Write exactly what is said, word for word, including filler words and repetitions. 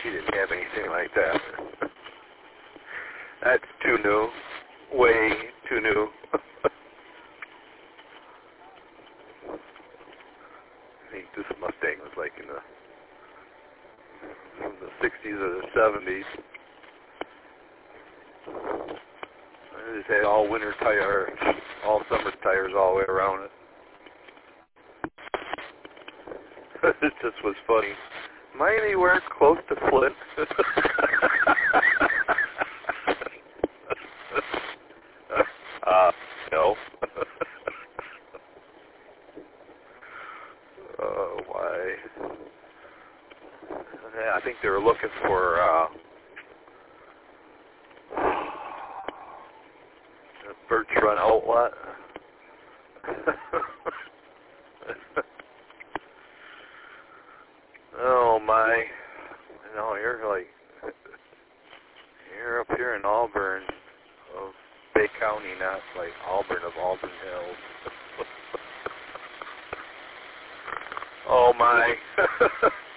she didn't have anything like that. That's too new. Way too new. I think this Mustang was like in the from the sixties or the seventies. I just had all winter tire, all summer tires all the way around it. It just was funny. Am I anywhere close to Flint? uh, no. Oh, why? I think they were looking for uh, a Birch Run outlet. Oh my! No, you're like you're up here in Auburn of Bay County, not like Auburn of Auburn Hills. Oh my!